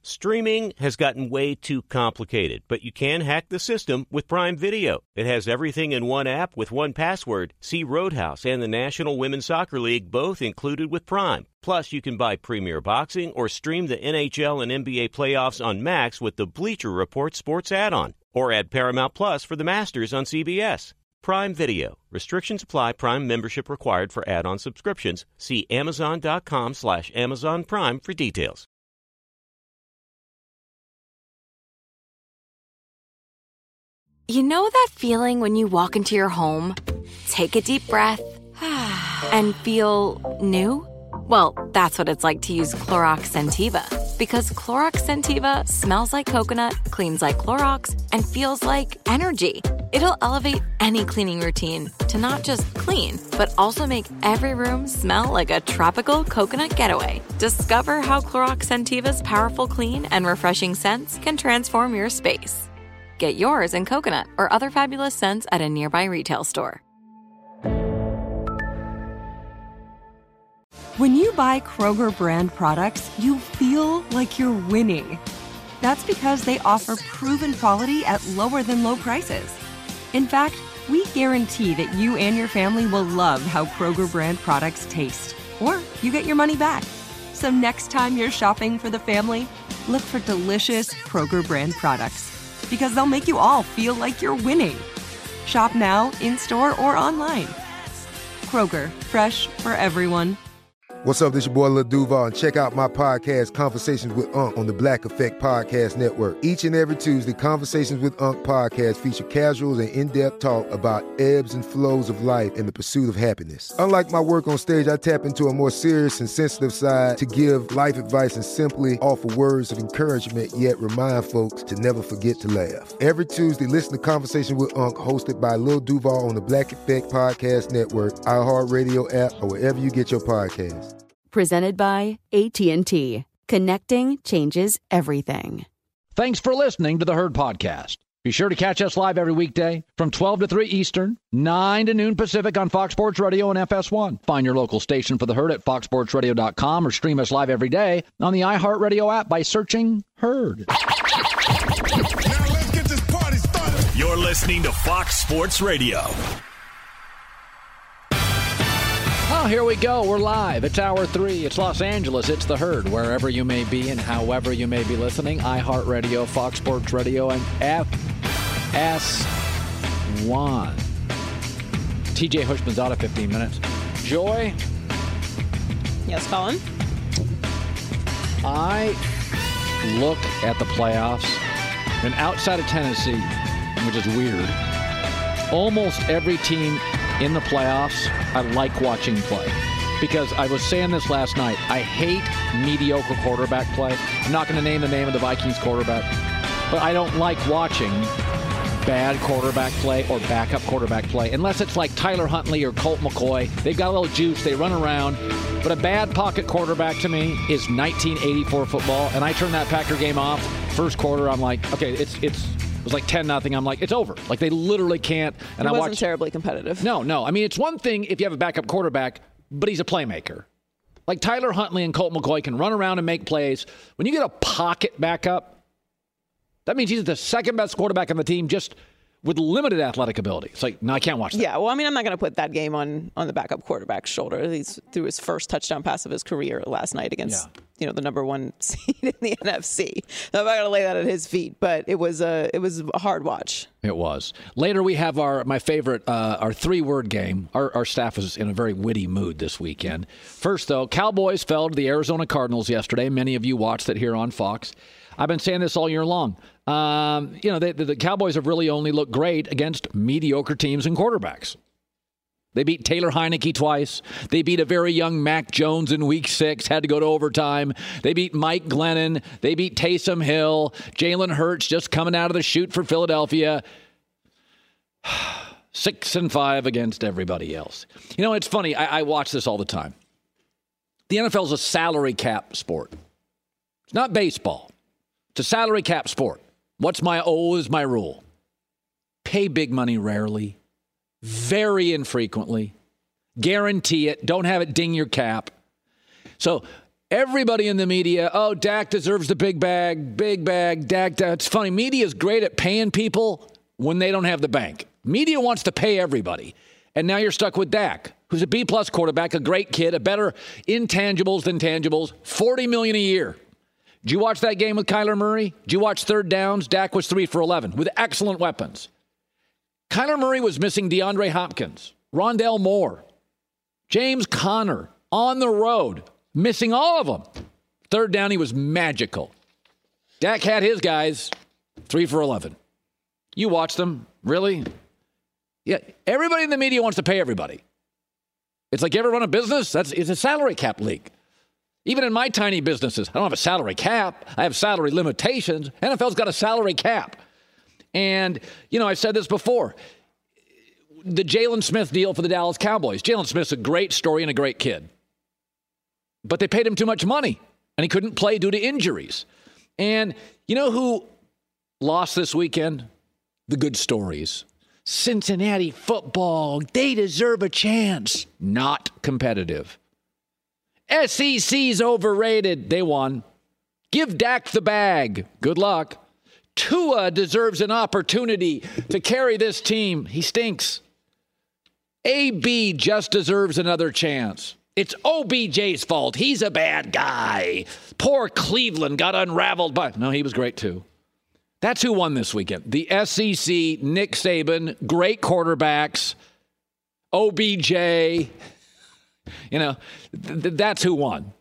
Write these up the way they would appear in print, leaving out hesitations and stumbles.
Streaming has gotten way too complicated, but you can hack the system with Prime Video. It has everything in one app with one password. See Roadhouse and the National Women's Soccer League both included with Prime. Plus, you can buy Premier Boxing or stream the NHL and NBA playoffs on Max with the Bleacher Report Sports add-on. Or add Paramount Plus for the Masters on CBS. Prime Video. Restrictions apply. Prime membership required for add-on subscriptions. See Amazon.com/Amazon Prime for details. You know that feeling when you walk into your home, take a deep breath, and feel new? Well, that's what it's like to use Clorox Scentiva. Because Clorox Scentiva smells like coconut, cleans like Clorox, and feels like energy. It'll elevate any cleaning routine to not just clean, but also make every room smell like a tropical coconut getaway. Discover how Clorox Scentiva's powerful clean and refreshing scents can transform your space. Get yours in coconut or other fabulous scents at a nearby retail store. When you buy Kroger brand products, you feel like you're winning. That's because they offer proven quality at lower than low prices. In fact, we guarantee that you and your family will love how Kroger brand products taste, or you get your money back. So next time you're shopping for the family, look for delicious Kroger brand products, because they'll make you all feel like you're winning. Shop now, in-store, or online. Kroger, fresh for everyone. What's up, this your boy Lil Duval, and check out my podcast, Conversations with Unc, on the Black Effect Podcast Network. Each and every Tuesday, Conversations with Unc podcast feature casuals and in-depth talk about ebbs and flows of life and the pursuit of happiness. Unlike my work on stage, I tap into a more serious and sensitive side to give life advice and simply offer words of encouragement, yet remind folks to never forget to laugh. Every Tuesday, listen to Conversations with Unc, hosted by Lil Duval on the Black Effect Podcast Network, iHeartRadio app, or wherever you get your podcasts. Presented by AT&T. Connecting changes everything. Thanks for listening to the Herd Podcast. Be sure to catch us live every weekday from 12 to 3 Eastern, 9 to noon Pacific on Fox Sports Radio and FS1. Find your local station for the Herd at foxsportsradio.com or stream us live every day on the iHeartRadio app by searching Herd. Now let's get this party started. You're listening to Fox Sports Radio. Oh, here we go. We're live. It's Hour 3. It's Los Angeles. It's the Herd. Wherever you may be and however you may be listening, iHeartRadio, Fox Sports Radio, and FS1. TJ Hushman's out of 15 minutes. Joy? Yes, Colin? I look at the playoffs, and outside of Tennessee, which is weird, almost every team in the playoffs, I like watching play. Because I was saying this last night, I hate mediocre quarterback play. I'm not going to name the name of the Vikings quarterback, but I don't like watching bad quarterback play or backup quarterback play, unless it's like Tyler Huntley or Colt McCoy. They've got a little juice, they run around. But a bad pocket quarterback to me is 1984 football, and I turn that Packer game off. First quarter, I'm like, okay, it was like 10-0. I'm like, it's over. Like, they literally can't. And it wasn't terribly competitive. No. I mean, it's one thing if you have a backup quarterback, but he's a playmaker. Like Tyler Huntley and Colt McCoy can run around and make plays. When you get a pocket backup, that means he's the second best quarterback on the team just with limited athletic ability. It's like, no, I can't watch that. Yeah, well, I mean, I'm not going to put that game on the backup quarterback's shoulder. He's threw his first touchdown pass of his career last night against the number one seed in the NFC. So I'm not going to lay that at his feet, but it was a hard watch. It was. Later we have my favorite, our 3-word game. Our staff was in a very witty mood this weekend. First, though, Cowboys fell to the Arizona Cardinals yesterday. Many of you watched it here on Fox. I've been saying this all year long. The Cowboys have really only looked great against mediocre teams and quarterbacks. They beat Taylor Heineke twice. They beat a very young Mac Jones in Week 6, had to go to overtime. They beat Mike Glennon. They beat Taysom Hill. Jalen Hurts just coming out of the chute for Philadelphia. 6-5 against everybody else. You know, it's funny. I watch this all the time. The NFL is a salary cap sport. It's not baseball. It's a salary cap sport. What's my rule? Pay big money rarely, very infrequently, guarantee it, don't have it ding your cap. So Everybody in the media, oh, Dak deserves the big bag, Dak. It's funny. Media is great at paying people when they don't have the bank. Media wants to pay everybody. And now you're stuck with Dak, who's a B-plus quarterback, a great kid, a better intangibles than tangibles, $40 million a year. Did you watch that game with Kyler Murray? Did you watch third downs? Dak was 3 for 11 with excellent weapons. Kyler Murray was missing DeAndre Hopkins, Rondale Moore, James Conner on the road, missing all of them. Third down, he was magical. Dak had his guys, 3 for 11. You watched them, really? Yeah, everybody in the media wants to pay everybody. It's like, you ever run a business? It's a salary cap league. Even in my tiny businesses, I don't have a salary cap. I have salary limitations. NFL's got a salary cap. And, I've said this before. The Jalen Smith deal for the Dallas Cowboys. Jalen Smith's a great story and a great kid. But they paid him too much money, and he couldn't play due to injuries. And you know who lost this weekend? The good stories. Cincinnati football, they deserve a chance. Not competitive. SEC's overrated. They won. Give Dak the bag. Good luck. Tua deserves an opportunity to carry this team. He stinks. AB just deserves another chance. It's OBJ's fault. He's a bad guy. Poor Cleveland got unraveled by... No, he was great too. That's who won this weekend. The SEC, Nick Saban, great quarterbacks, OBJ. That's who won.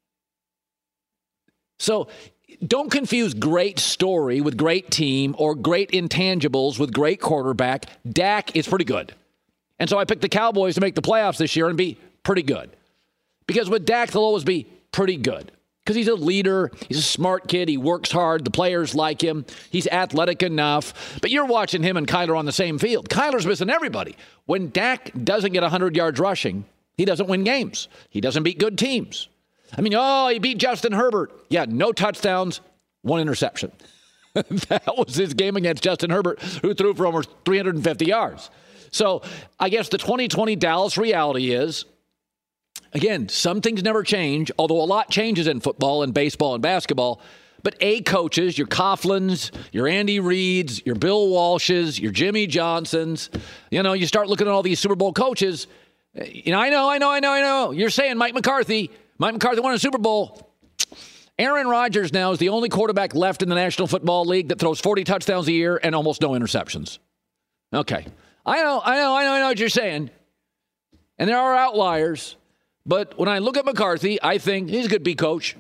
So don't confuse great story with great team or great intangibles with great quarterback. Dak is pretty good. And so I picked the Cowboys to make the playoffs this year and be pretty good. Because with Dak, they'll always be pretty good. Because he's a leader. He's a smart kid. He works hard. The players like him. He's athletic enough. But you're watching him and Kyler on the same field. Kyler's missing everybody. When Dak doesn't get 100 yards rushing, he doesn't win games. He doesn't beat good teams. He beat Justin Herbert. Yeah, no touchdowns, 1 interception. That was his game against Justin Herbert, who threw for almost 350 yards. So I guess the 2020 Dallas reality is, again, some things never change, although a lot changes in football and baseball and basketball. But coaches, your Coughlins, your Andy Reids, your Bill Walshes, your Jimmy Johnsons, you start looking at all these Super Bowl coaches. I know. You're saying Mike McCarthy. Mike McCarthy won a Super Bowl. Aaron Rodgers now is the only quarterback left in the National Football League that throws 40 touchdowns a year and almost no interceptions. Okay. I know what you're saying. And there are outliers. But when I look at McCarthy, I think he's a good B coach.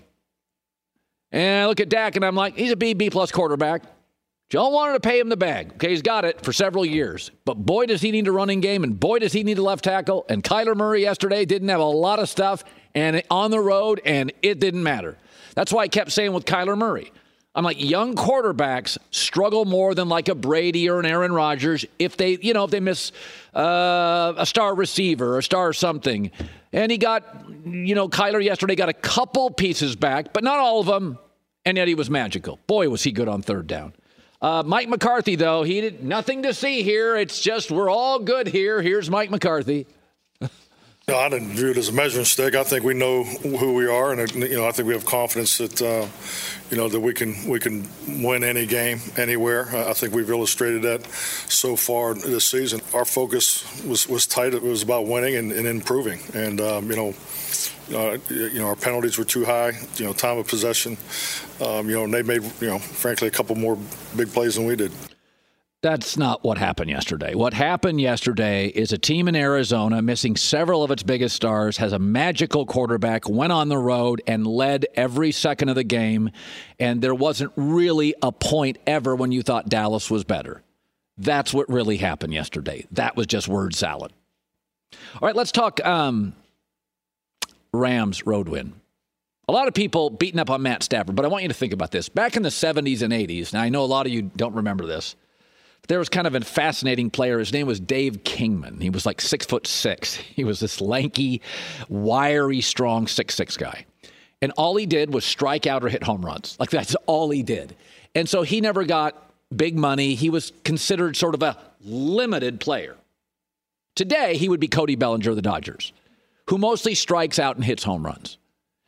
And I look at Dak and I'm like, he's a B-plus quarterback. Joe wanted to pay him the bag. Okay, he's got it for several years. But boy, does he need a running game, and boy, does he need a left tackle. And Kyler Murray yesterday didn't have a lot of stuff and on the road, and it didn't matter. That's why I kept saying with Kyler Murray, I'm like, young quarterbacks struggle more than like a Brady or an Aaron Rodgers if they miss a star receiver or a star something. And he got, Kyler yesterday got a couple pieces back, but not all of them. And yet he was magical. Boy, was he good on third down. Mike McCarthy, though, he did nothing to see here. It's just we're all good here. Here's Mike McCarthy. No, I didn't view it as a measuring stick. I think we know who we are, and I think we have confidence that that we can win any game anywhere. I think we've illustrated that so far this season. Our focus was tight. It was about winning and improving, and our penalties were too high. Time of possession. They made frankly a couple more big plays than we did. That's not what happened yesterday. What happened yesterday is a team in Arizona missing several of its biggest stars, has a magical quarterback, went on the road and led every second of the game, and there wasn't really a point ever when you thought Dallas was better. That's what really happened yesterday. That was just word salad. All right, let's talk Rams road win. A lot of people beating up on Matt Stafford, but I want you to think about this. Back in the 70s and 80s, now I know a lot of you don't remember this, there was kind of a fascinating player. His name was Dave Kingman. He was like 6'6". He was this lanky, wiry, strong 6'6" guy. And all he did was strike out or hit home runs. Like, that's all he did. And so he never got big money. He was considered sort of a limited player. Today, he would be Cody Bellinger of the Dodgers, who mostly strikes out and hits home runs.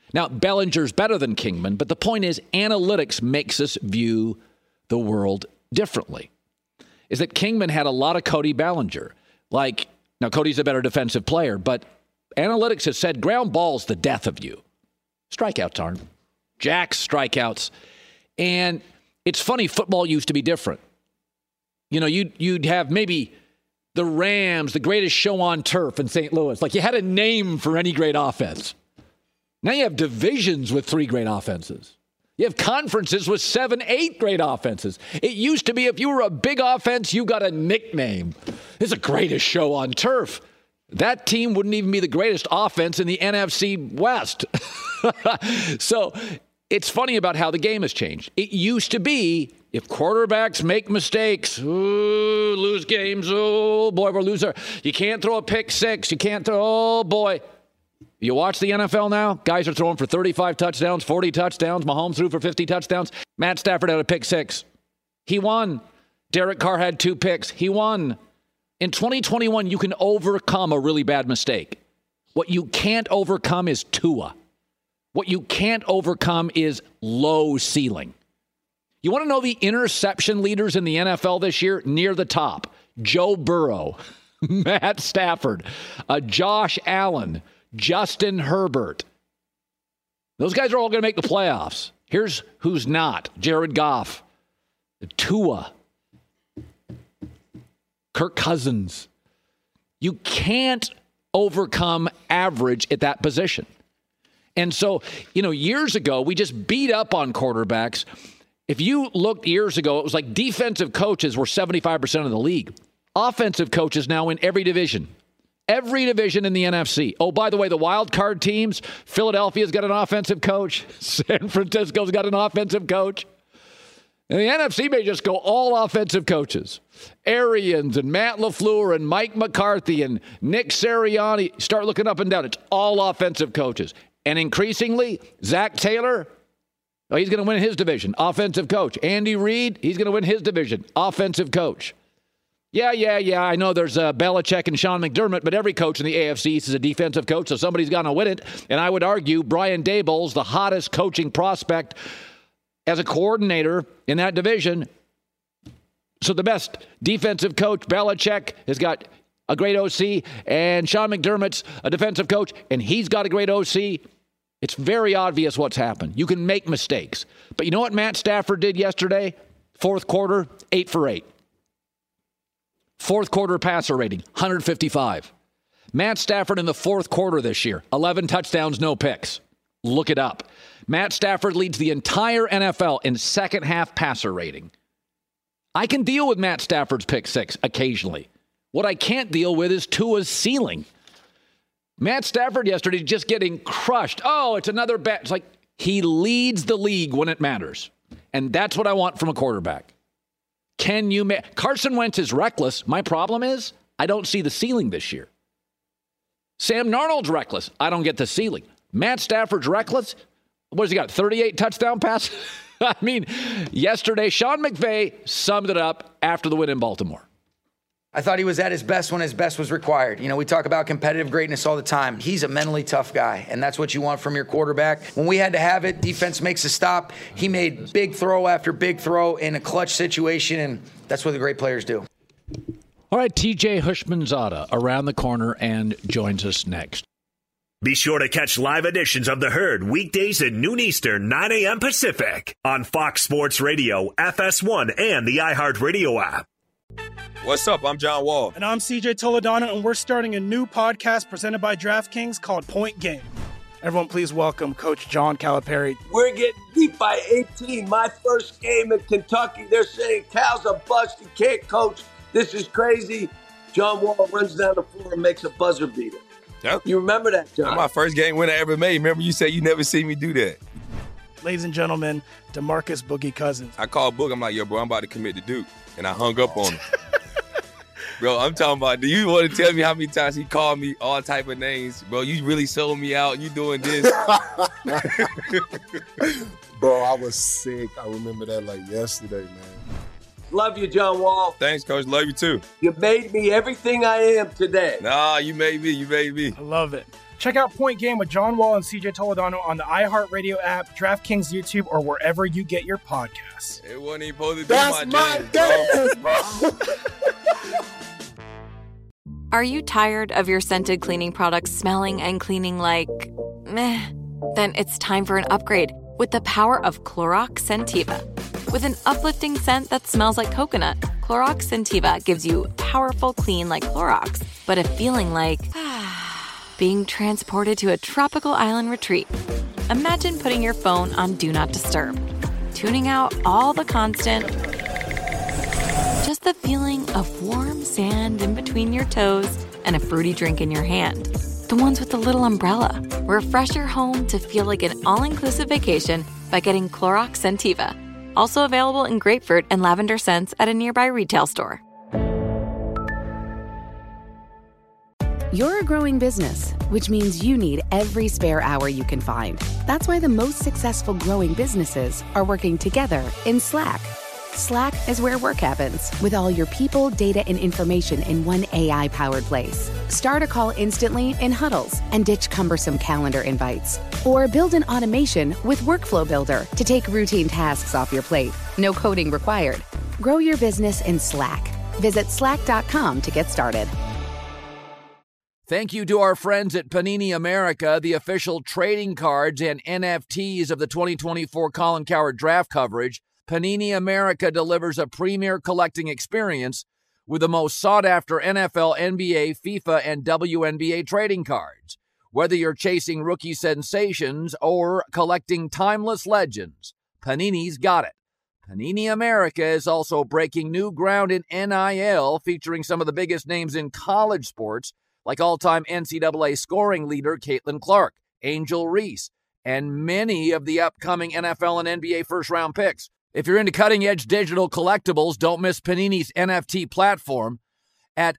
Now, Bellinger's better than Kingman, but the point is analytics makes us view the world differently. Is that Kingman had a lot of Cody Bellinger. Now Cody's a better defensive player, but analytics has said ground ball's the death of you. Strikeouts aren't. Jack's strikeouts. And it's funny, football used to be different. You'd have maybe the Rams, the greatest show on turf in St. Louis. You had a name for any great offense. Now you have divisions with 3 great offenses. You have conferences with 7, 8 great offenses. It used to be if you were a big offense, you got a nickname. It's the greatest show on turf. That team wouldn't even be the greatest offense in the NFC West. So it's funny about how the game has changed. It used to be if quarterbacks make mistakes, lose games, oh boy, we're loser. You can't throw a pick 6. You can't throw, oh boy. You watch the NFL now, guys are throwing for 35 touchdowns, 40 touchdowns. Mahomes threw for 50 touchdowns. Matt Stafford had a pick 6. He won. Derek Carr had 2 picks. He won. In 2021, you can overcome a really bad mistake. What you can't overcome is Tua. What you can't overcome is low ceiling. You want to know the interception leaders in the NFL this year? Near the top. Joe Burrow, Matt Stafford, Josh Allen, Justin Herbert. Those guys are all going to make the playoffs. Here's who's not. Jared Goff, Tua, Kirk Cousins. You can't overcome average at that position. And so, years ago, we just beat up on quarterbacks. If you looked years ago, it was like defensive coaches were 75% of the league. Offensive coaches now in every division. Every division in the NFC. Oh, by the way, the wild card teams, Philadelphia's got an offensive coach. San Francisco's got an offensive coach. And the NFC may just go all offensive coaches. Arians and Matt LaFleur and Mike McCarthy and Nick Sirianni. Start looking up and down. It's all offensive coaches. And increasingly, Zach Taylor, he's going to win his division. Offensive coach. Andy Reid, he's going to win his division. Offensive coach. Yeah. I know there's Belichick and Sean McDermott, but every coach in the AFC East is a defensive coach, so somebody's going to win it. And I would argue Brian Daboll's the hottest coaching prospect as a coordinator in that division. So the best defensive coach, Belichick, has got a great OC, and Sean McDermott's a defensive coach, and he's got a great OC. It's very obvious what's happened. You can make mistakes. But you know what Matt Stafford did yesterday? Fourth quarter, 8 for 8. Fourth quarter passer rating, 155. Matt Stafford in the fourth quarter this year, 11 touchdowns, no picks. Look it up. Matt Stafford leads the entire NFL in second half passer rating. I can deal with Matt Stafford's pick 6 occasionally. What I can't deal with is Tua's ceiling. Matt Stafford yesterday just getting crushed. Oh, it's another bet. It's like he leads the league when it matters. And that's what I want from a quarterback. Can you make Carson Wentz is reckless. My problem is I don't see the ceiling this year. Sam Darnold's reckless. I don't get the ceiling. Matt Stafford's reckless. What has he got? 38 touchdown passes? I mean, yesterday, Sean McVay summed it up after the win in Baltimore. I thought he was at his best when his best was required. We talk about competitive greatness all the time. He's a mentally tough guy, and that's what you want from your quarterback. When we had to have it, defense makes a stop. He made big throw after big throw in a clutch situation, and that's what the great players do. All right, TJ Hushmanzada around the corner and joins us next. Be sure to catch live editions of The Herd weekdays at noon Eastern, 9 a.m. Pacific on Fox Sports Radio, FS1, and the iHeartRadio app. What's up? I'm John Wall. And I'm CJ Toledano, and we're starting a new podcast presented by DraftKings called Point Game. Everyone, please welcome Coach John Calipari. We're getting beat by 18. My first game in Kentucky, they're saying Cal's a bust. He can't coach. This is crazy. John Wall runs down the floor and makes a buzzer beater. Yep. You remember that, John? That's my first game winner I ever made. Remember you said you never seen me do that. Ladies and gentlemen, DeMarcus Boogie Cousins. I called Boog. I'm like, yo, bro, I'm about to commit to Duke. And I hung up on him. Bro, I'm talking about, do you want to tell me how many times he called me all type of names? Bro, you really sold me out. You doing this. Bro, I was sick. I remember that like yesterday, man. Love you, John Wall. Thanks, Coach. Love you, too. You made me everything I am today. Nah, you made me. You made me. I love it. Check out Point Game with John Wall and CJ Toledano on the iHeartRadio app, DraftKings YouTube, or wherever you get your podcasts. It wasn't even supposed to be That's my game, bro. Are you tired of your scented cleaning products smelling and cleaning like meh? Then it's time for an upgrade with the power of Clorox Scentiva. With an uplifting scent that smells like coconut, Clorox Scentiva gives you powerful clean like Clorox, but a feeling like being transported to a tropical island retreat. Imagine putting your phone on Do Not Disturb, tuning out all the constant, just the feeling of warm sand in between your toes and a fruity drink in your hand. The ones with the little umbrella. Refresh your home to feel like an all-inclusive vacation by getting Clorox Scentiva. Also available in grapefruit and lavender scents at a nearby retail store. You're a growing business, which means you need every spare hour you can find. That's why the most successful growing businesses are working together in Slack. Slack is where work happens, with all your people, data, and information in one AI-powered place. Start a call instantly in huddles and ditch cumbersome calendar invites. Or build an automation with Workflow Builder to take routine tasks off your plate. No coding required. Grow your business in Slack. Visit slack.com to get started. Thank you to our friends at Panini America, the official trading cards and NFTs of the 2024 Colin Cowherd draft coverage. Panini America delivers a premier collecting experience with the most sought-after NFL, NBA, FIFA, and WNBA trading cards. Whether you're chasing rookie sensations or collecting timeless legends, Panini's got it. Panini America is also breaking new ground in NIL, featuring some of the biggest names in college sports, like all-time NCAA scoring leader Caitlin Clark, Angel Reese, and many of the upcoming NFL and NBA first-round picks. If you're into cutting-edge digital collectibles, don't miss Panini's NFT platform at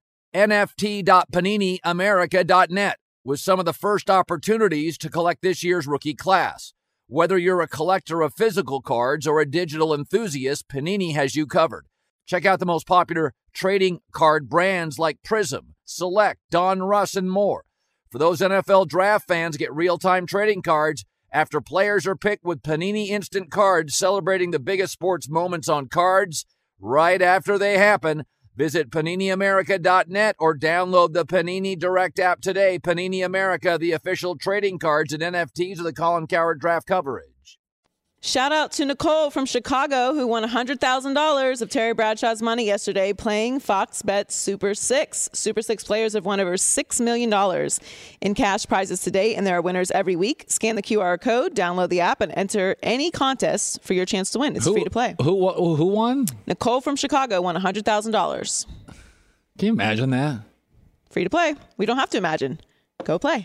nft.paniniamerica.net with some of the first opportunities to collect this year's rookie class. Whether you're a collector of physical cards or a digital enthusiast, Panini has you covered. Check out the most popular trading card brands like Prism, Select, Don Russ, and more. For those NFL draft fans, get real-time trading cards after players are picked with Panini Instant Cards, celebrating the biggest sports moments on cards right after they happen. Visit PaniniAmerica.net or download the Panini Direct app today. Panini America, the official trading cards and NFTs of the Colin Cowherd draft coverage. Shout out to Nicole from Chicago, who won $100,000 of Terry Bradshaw's money yesterday playing Fox Bet Super 6. Super 6 players have won over $6 million in cash prizes today, and there are winners every week. Scan the QR code, download the app, and enter any contest for your chance to win. It's free to play. Who won? Nicole from Chicago won $100,000. Can you imagine that? Free to play. We don't have to imagine. Go play.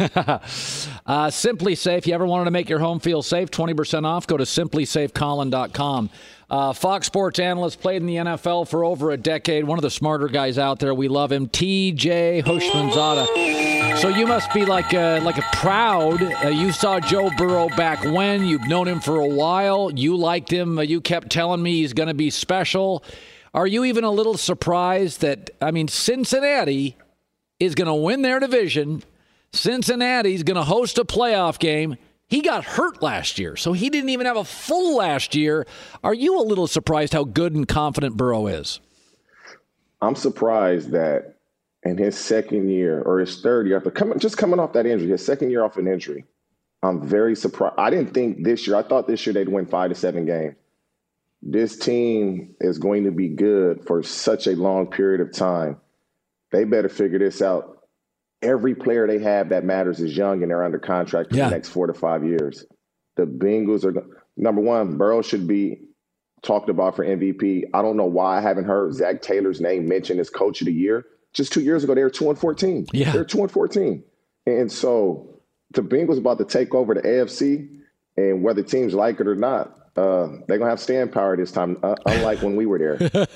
Simply Safe. You ever wanted to make your home feel safe? 20% off. Go to simplysafecolin.com. Fox Sports analyst, played in the NFL for over a decade. One of the smarter guys out there. We love him. TJ Houshmandzadeh. So you must be like a proud. You saw Joe Burrow back when. You've known him for a while. You liked him. You kept telling me he's going to be special. Are you even a little surprised that, Cincinnati is going to win their division? Cincinnati's going to host a playoff game. He got hurt last year, so he didn't even have a full last year. Are you a little surprised how good and confident Burrow is? I'm surprised that in his second year or his third year, after coming off that injury, his second year off an injury, I'm very surprised. I didn't think this year. I thought this year they'd win 5 to 7 games. This team is going to be good for such a long period of time. They better figure this out. Every player they have that matters is young, and they're under contract for the next 4 to 5 years. The Bengals are number one. Burrow should be talked about for MVP. I don't know why I haven't heard Zach Taylor's name mentioned as Coach of the Year. Just 2 years ago, they were 2-14. Yeah, they're 2-14, and so the Bengals about to take over the AFC, and whether teams like it or not, they're going to have staying power this time, unlike when we were there.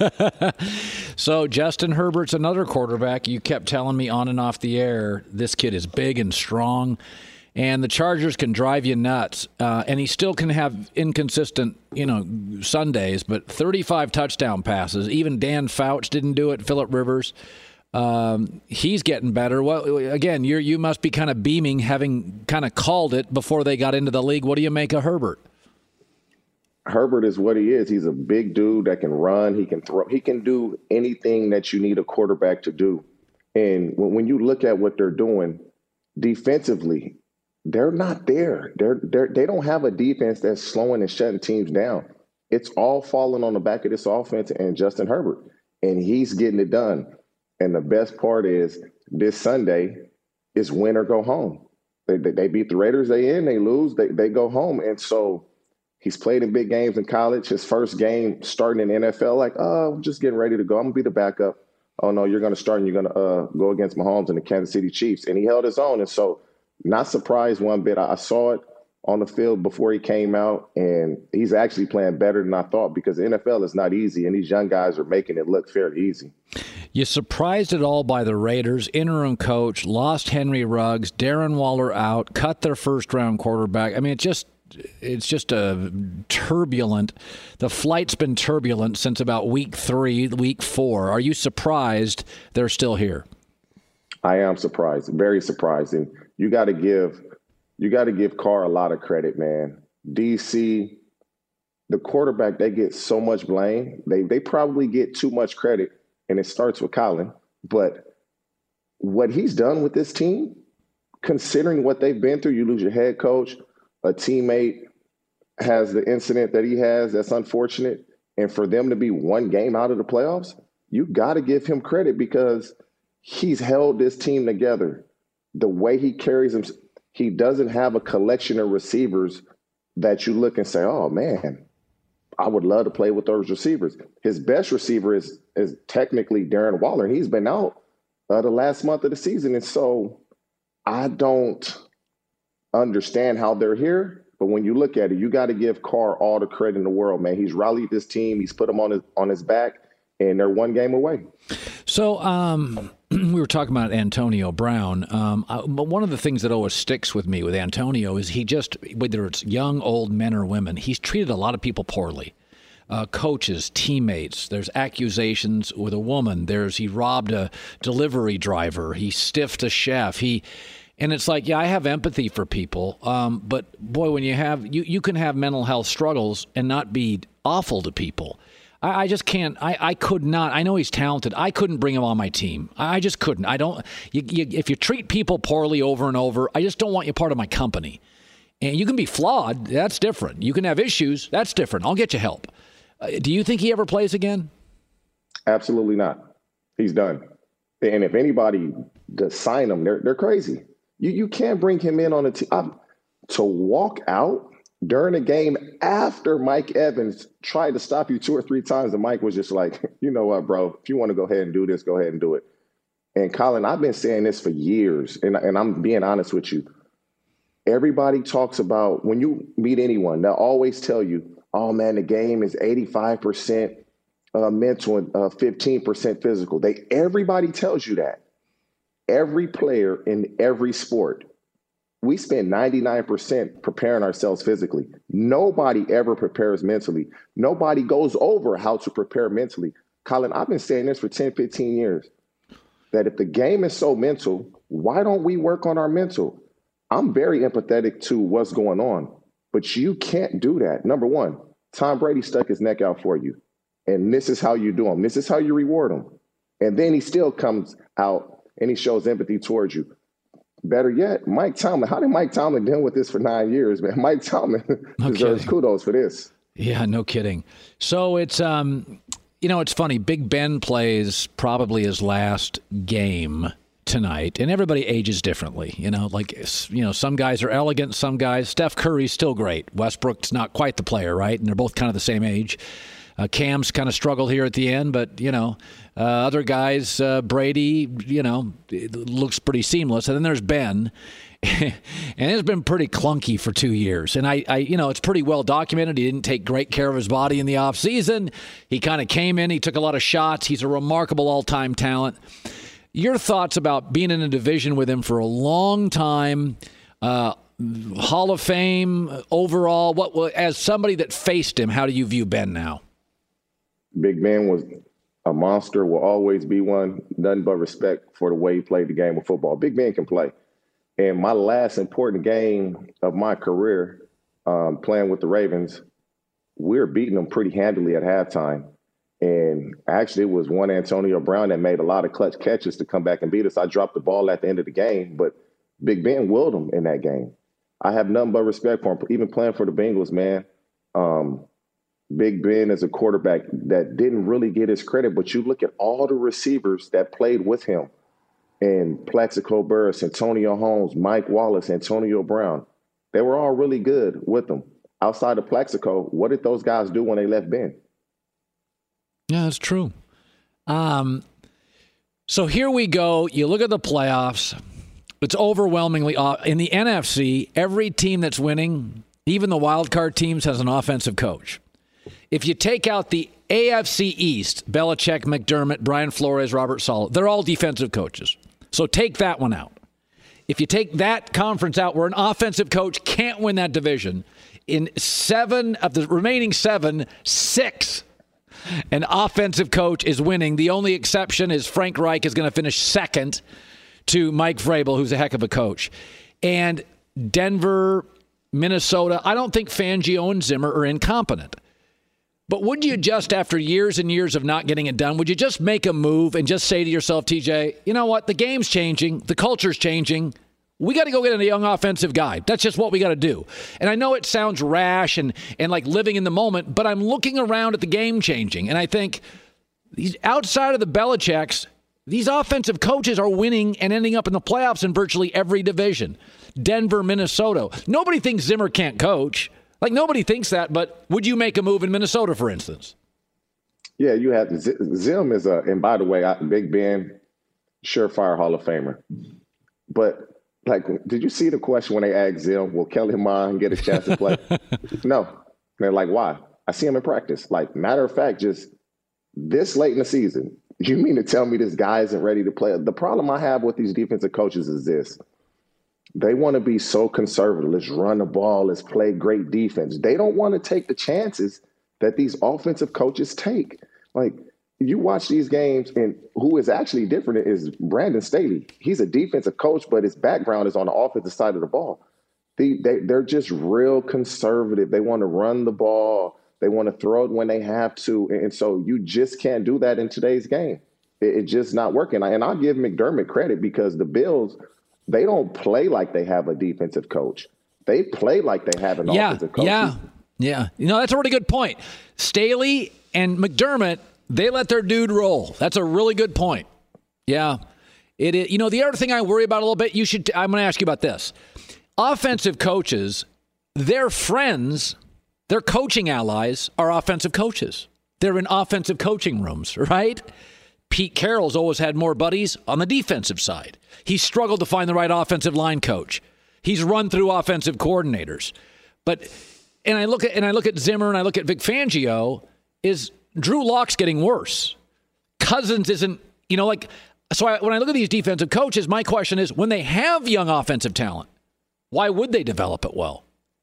So Justin Herbert's another quarterback. You kept telling me on and off the air, this kid is big and strong, and the Chargers can drive you nuts. And he still can have inconsistent, Sundays, but 35 touchdown passes. Even Dan Fouts didn't do it, Phillip Rivers. He's getting better. Well, again, you must be kind of beaming, having kind of called it before they got into the league. What do you make of Herbert? Herbert is what he is. He's a big dude that can run. He can throw. He can do anything that you need a quarterback to do. And when you look at what they're doing defensively, they're not there. They don't have a defense that's slowing and shutting teams down. It's all falling on the back of this offense and Justin Herbert, and he's getting it done. And the best part is this Sunday is win or go home. They beat the Raiders, they lose, they go home. And so he's played in big games in college. His first game starting in the NFL, like, oh, I'm just getting ready to go. I'm going to be the backup. Oh, no, you're going to start and you're going to go against Mahomes and the Kansas City Chiefs. And he held his own. And so not surprised one bit. I saw it on the field before he came out, and he's actually playing better than I thought because the NFL is not easy, and these young guys are making it look fairly easy. You surprised at all by the Raiders, interim coach, lost Henry Ruggs, Darren Waller out, cut their first-round quarterback. I mean, it's just a turbulent. The flight's been turbulent since about week 3, week 4. Are you surprised they're still here? I am surprised, very surprised. And you got to give Carr a lot of credit, man. DC, the quarterback, they get so much blame. They probably get too much credit, and it starts with Colin. But what he's done with this team, considering what they've been through, you lose your head coach, a teammate has the incident that he has, that's unfortunate. And for them to be one game out of the playoffs, you got to give him credit because he's held this team together. The way he carries them, he doesn't have a collection of receivers that you look and say, oh, man, I would love to play with those receivers. His best receiver is technically Darren Waller, and he's been out the last month of the season. And so I don't understand how they're here. But when you look at it, you got to give Carr all the credit in the world, man. He's rallied this team. He's put them on his back, and they're one game away. So we were talking about Antonio Brown. But one of the things that always sticks with me with Antonio is he just, whether it's young, old, men or women, he's treated a lot of people poorly. Coaches, teammates, there's accusations with a woman. He robbed a delivery driver. He stiffed a chef. And it's like, yeah, I have empathy for people. But boy, when you can have mental health struggles and not be awful to people. I just can't. I could not. I know he's talented. I couldn't bring him on my team. I just couldn't. I don't. If you treat people poorly over and over, I just don't want you part of my company. And you can be flawed. That's different. You can have issues. That's different. I'll get you help. Do you think he ever plays again? Absolutely not. He's done. And if anybody does sign him, they're crazy. You can't bring him in on a team to walk out during a game after Mike Evans tried to stop you 2 or 3 times, and Mike was just like, you know what, bro, if you want to go ahead and do this, go ahead and do it. And Colin, I've been saying this for years, and I'm being honest with you. Everybody talks about, when you meet anyone, they'll always tell you, oh, man, the game is 85% mental and 15% physical. Everybody tells you that. Every player in every sport, we spend 99% preparing ourselves physically. Nobody ever prepares mentally. Nobody goes over how to prepare mentally. Colin, I've been saying this for 10, 15 years, that if the game is so mental, why don't we work on our mental? I'm very empathetic to what's going on, but you can't do that. Number one, Tom Brady stuck his neck out for you, and this is how you do him. This is how you reward him. And then he still comes out and he shows empathy towards you. Better yet, Mike Tomlin. How did Mike Tomlin deal with this for 9 years, man? Mike Tomlin deserves kudos for this. Yeah, no kidding. So it's, it's funny. Big Ben plays probably his last game tonight, and everybody ages differently. Some guys are elegant, some guys. Steph Curry's still great. Westbrook's not quite the player, right? And they're both kind of the same age. Cam's kind of struggled here at the end, but, other guys, Brady, it looks pretty seamless. And then there's Ben, and it's been pretty clunky for 2 years. And it's pretty well documented. He didn't take great care of his body in the offseason. He kind of came in, he took a lot of shots. He's a remarkable all-time talent. Your thoughts about being in a division with him for a long time, Hall of Fame overall, as somebody that faced him, how do you view Ben now? Big Ben was a monster, will always be one. Nothing but respect for the way he played the game of football. Big Ben can play. And my last important game of my career, playing with the Ravens, we were beating them pretty handily at halftime. And actually, it was one Antonio Brown that made a lot of clutch catches to come back and beat us. I dropped the ball at the end of the game, but Big Ben willed him in that game. I have nothing but respect for him, even playing for the Bengals, man. Big Ben is a quarterback that didn't really get his credit, but you look at all the receivers that played with him, and Plaxico Burress, Antonio Holmes, Mike Wallace, Antonio Brown, they were all really good with him. Outside of Plaxico, what did those guys do when they left Ben? Yeah, that's true. So here we go. You look at the playoffs. It's overwhelmingly in the NFC. Every team that's winning, even the wild card teams, has an offensive coach. If you take out the AFC East, Belichick, McDermott, Brian Flores, Robert Saleh, they're all defensive coaches. So take that one out. If you take that conference out where an offensive coach can't win that division, in 7 of the remaining 7, 6, an offensive coach is winning. The only exception is Frank Reich is going to finish second to Mike Vrabel, who's a heck of a coach. And Denver, Minnesota, I don't think Fangio and Zimmer are incompetent. But would you just, after years and years of not getting it done, would you just make a move and just say to yourself, TJ, you know what? The game's changing. The culture's changing. We got to go get a young offensive guy. That's just what we got to do. And I know it sounds rash and like living in the moment, but I'm looking around at the game changing. And I think these outside of the Belichicks, these offensive coaches are winning and ending up in the playoffs in virtually every division. Denver, Minnesota. Nobody thinks Zimmer can't coach. Like, nobody thinks that, but would you make a move in Minnesota, for instance? Yeah, you have Zim is and by the way, Big Ben, surefire Hall of Famer. But, like, did you see the question when they asked Zim, will Kellen Mond get a chance to play? No. They're like, why? I see him in practice. Like, matter of fact, just this late in the season, you mean to tell me this guy isn't ready to play? The problem I have with these defensive coaches is this. They want to be so conservative. Let's run the ball. Let's play great defense. They don't want to take the chances that these offensive coaches take. Like, you watch these games, and who is actually different is Brandon Staley. He's a defensive coach, but his background is on the offensive side of the ball. They're just real conservative. They want to run the ball. They want to throw it when they have to. And so you just can't do that in today's game. It's just not working. And I'll give McDermott credit because the Bills – they don't play like they have a defensive coach. They play like they have an offensive coach. Yeah. You know, that's a really good point. Staley and McDermott, they let their dude roll. That's a really good point. Yeah. It is. You know, the other thing I worry about a little bit, I'm going to ask you about this. Offensive coaches, their friends, their coaching allies are offensive coaches. They're in offensive coaching rooms, right? Pete Carroll's always had more buddies on the defensive side. He's struggled to find the right offensive line coach. He's run through offensive coordinators. And I look at Zimmer and I look at Vic Fangio, is Drew Lock's getting worse. Cousins isn't, when I look at these defensive coaches, my question is, when they have young offensive talent, why would they develop it well?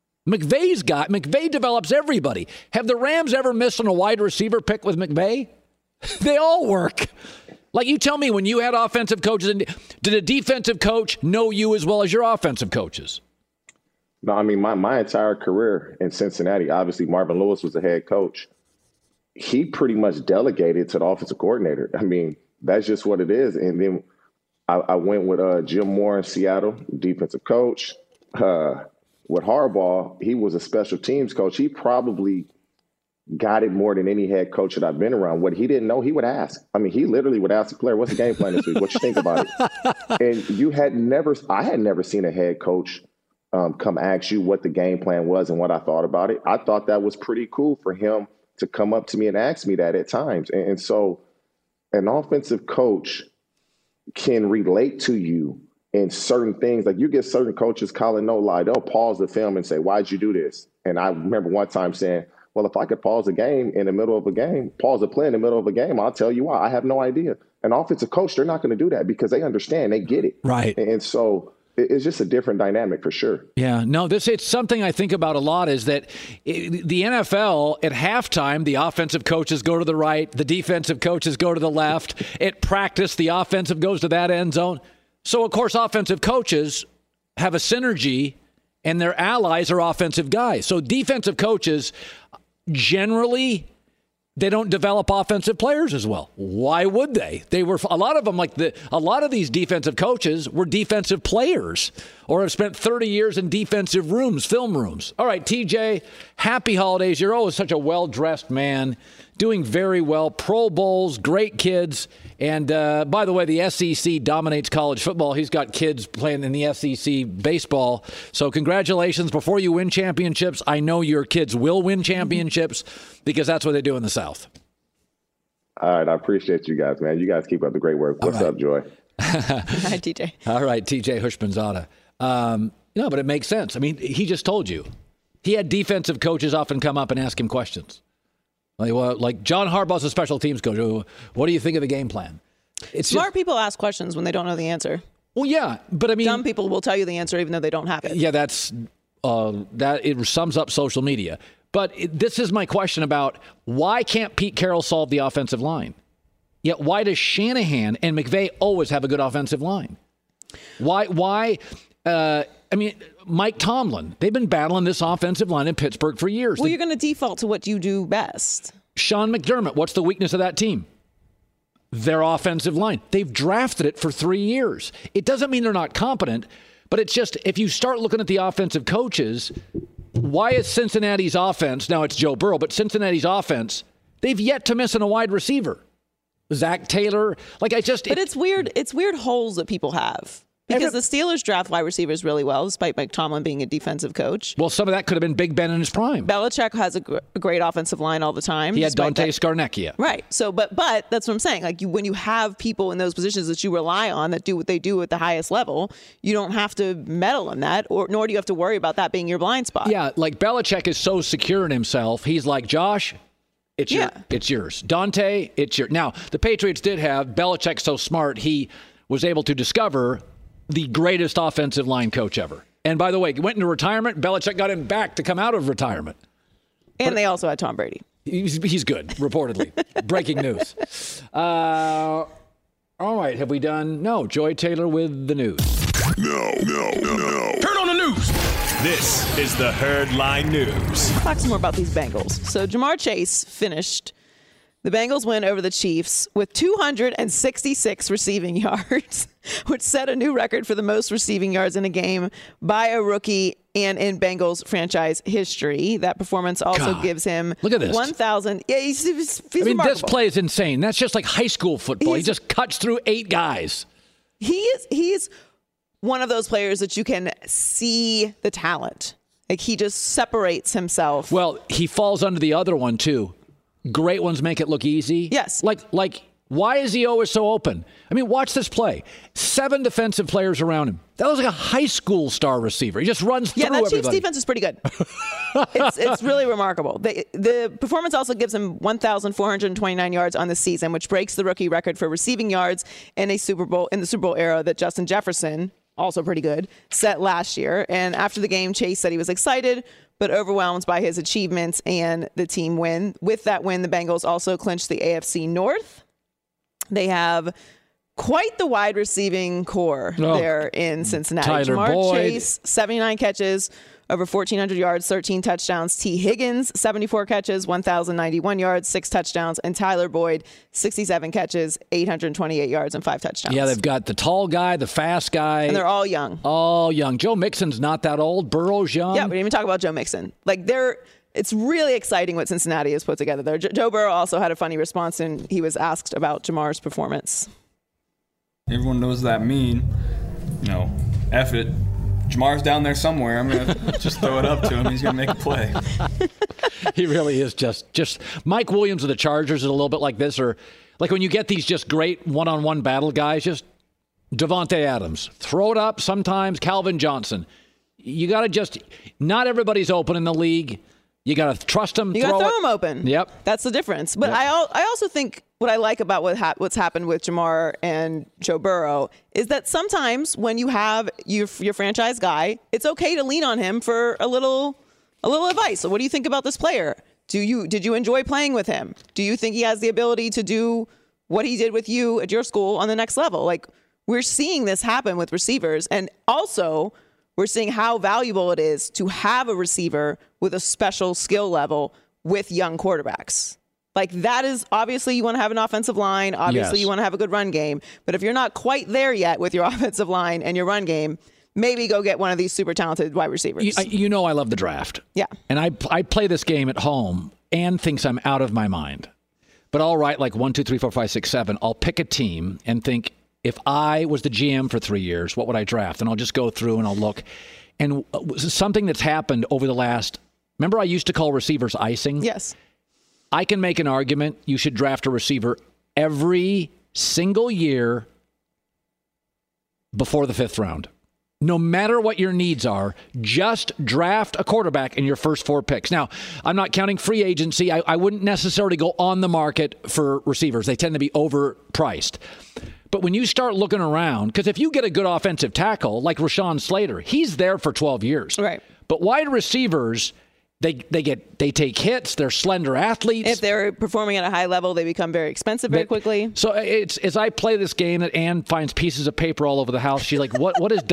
McVay develops everybody. Have the Rams ever missed on a wide receiver pick with McVay? They all work. Like, you tell me, when you had offensive coaches, did a defensive coach know you as well as your offensive coaches? No, I mean, my entire career in Cincinnati, obviously Marvin Lewis was the head coach. He pretty much delegated to the offensive coordinator. I mean, that's just what it is. And then I went with Jim Moore in Seattle, defensive coach. With Harbaugh, he was a special teams coach. He probably got it more than any head coach that I've been around. What he didn't know, he would ask. I mean, he literally would ask the player, what's the game plan this week? What you think about it? And I had never seen a head coach come ask you what the game plan was and what I thought about it. I thought that was pretty cool for him to come up to me and ask me that at times. And so an offensive coach can relate to you in certain things. Like, you get certain coaches, Colin, no lie, they'll pause the film and say, why'd you do this? And I remember one time saying, well, if I could pause a game in the middle of a game, pause a play in the middle of a game, I'll tell you why. I have no idea. An offensive coach, they're not going to do that because they understand, they get it. Right. And so it's just a different dynamic for sure. Yeah, no, it's something I think about a lot is that the NFL at halftime, the offensive coaches go to the right, the defensive coaches go to the left. At practice, the offensive goes to that end zone. So, of course, offensive coaches have a synergy, and their allies are offensive guys. So defensive coaches, generally, they don't develop offensive players as well. Why would they? They were a lot of them, a lot of these defensive coaches were defensive players or have spent 30 years in defensive rooms, film rooms. All right, TJ, happy holidays. You're always such a well-dressed man, doing very well. Pro Bowls, great kids. And by the way, the SEC dominates college football. He's got kids playing in the SEC baseball. So congratulations. Before you win championships, I know your kids will win championships because that's what they do in the South. All right. I appreciate you guys, man. You guys keep up the great work. What's up, Joy? Hi, TJ. All right, TJ Hushmanzada. No, but it makes sense. I mean, he just told you. He had defensive coaches often come up and ask him questions. Like John Harbaugh's a special teams coach. What do you think of the game plan? Smart people ask questions when they don't know the answer. Well, yeah, but I mean, dumb people will tell you the answer even though they don't have it. Yeah, that it sums up social media. But this is my question about why can't Pete Carroll solve the offensive line? Yet why does Shanahan and McVay always have a good offensive line? Why? I mean, Mike Tomlin, they've been battling this offensive line in Pittsburgh for years. Well, you're going to default to what you do best. Sean McDermott, what's the weakness of that team? Their offensive line. They've drafted it for 3 years. It doesn't mean they're not competent, but it's just if you start looking at the offensive coaches, why is Cincinnati's offense, now it's Joe Burrow, but Cincinnati's offense, they've yet to miss on a wide receiver. Zach Taylor, But it's weird. It's weird holes that people have. Because the Steelers draft wide receivers really well, despite Mike Tomlin being a defensive coach. Well, some of that could have been Big Ben in his prime. Belichick has a great offensive line all the time. He had Dante Scarnecchia. Right. So, but that's what I'm saying. Like when you have people in those positions that you rely on that do what they do at the highest level, you don't have to meddle in that, nor do you have to worry about that being your blind spot. Yeah, like Belichick is so secure in himself. He's like, Josh, it's yours. Dante, it's yours. Now, the Patriots did have Belichick so smart, he was able to discover the greatest offensive line coach ever. And by the way, he went into retirement. Belichick got him back to come out of retirement. And they also had Tom Brady. He's good, reportedly. Breaking news. All right, have we done? No, Joy Taylor with the news. No. Turn on the news. This is the Herdline News. Talk some more about these Bengals. So Jamar Chase finished the Bengals win over the Chiefs with 266 receiving yards, which set a new record for the most receiving yards in a game by a rookie and in Bengals franchise history. That performance also gives him 1,000. Yeah, he's remarkable. This play is insane. That's just like high school football. He just cuts through 8 guys. He's one of those players that you can see the talent. Like he just separates himself. Well, he falls under the other one too. Great ones make it look easy. Yes. Like, why is he always so open? I mean, watch this play. 7 defensive players around him. That was like a high school star receiver. He just runs through everybody. Yeah, that Chiefs defense is pretty good. It's really remarkable. The performance also gives him 1,429 yards on the season, which breaks the rookie record for receiving yards in the Super Bowl era that Justin Jefferson, also pretty good, set last year. And after the game, Chase said he was excited but overwhelmed by his achievements and the team win. With that win, the Bengals also clinched the AFC North. They have quite the wide receiving core there in Cincinnati. Tyler Jamar Boyd. Chase, 79 catches, over 1,400 yards, 13 touchdowns. T. Higgins, 74 catches, 1,091 yards, 6 touchdowns. And Tyler Boyd, 67 catches, 828 yards, and 5 touchdowns. Yeah, they've got the tall guy, the fast guy. And they're all young. All young. Joe Mixon's not that old. Burrow's young. Yeah, we didn't even talk about Joe Mixon. It's really exciting what Cincinnati has put together there. Joe Burrow also had a funny response, and he was asked about Jamar's performance. Everyone knows that meme. F it. Jamar's down there somewhere. I'm going to just throw it up to him. He's going to make a play. He really is just Mike Williams of the Chargers is a little bit like this, or like when you get these just great one-on-one battle guys, just Devontae Adams. Throw it up sometimes. Calvin Johnson. You got to not everybody's open in the league. You got to trust him. You got to throw him open. Yep. That's the difference. But I also think what I like about what's happened with Ja'Marr and Joe Burrow is that sometimes when you have your franchise guy, it's okay to lean on him for a little advice. So what do you think about this player? Did you enjoy playing with him? Do you think he has the ability to do what he did with you at your school on the next level? Like, we're seeing this happen with receivers. And also, we're seeing how valuable it is to have a receiver with a special skill level with young quarterbacks. Like, that is, obviously, you want to have an offensive line. Obviously, you want to have a good run game. But if you're not quite there yet with your offensive line and your run game, maybe go get one of these super talented wide receivers. You know I love the draft. Yeah. And I play this game at home. Ann thinks I'm out of my mind. But I'll write like 1, 2, 3, 4, 5, 6, 7. I'll pick a team and think, if I was the GM for 3 years, what would I draft? And I'll just go through and I'll look. And something that's happened over the last, remember I used to call receivers icing? Yes. I can make an argument you should draft a receiver every single year before the 5th round. No matter what your needs are, just draft a quarterback in your first 4 picks. Now, I'm not counting free agency. I wouldn't necessarily go on the market for receivers. They tend to be overpriced. But when you start looking around, because if you get a good offensive tackle like Rashawn Slater, he's there for 12 years. Right. But wide receivers, they take hits. They're slender athletes. If they're performing at a high level, they become very expensive very quickly. So it's as I play this game that Ann finds pieces of paper all over the house. She's like, what is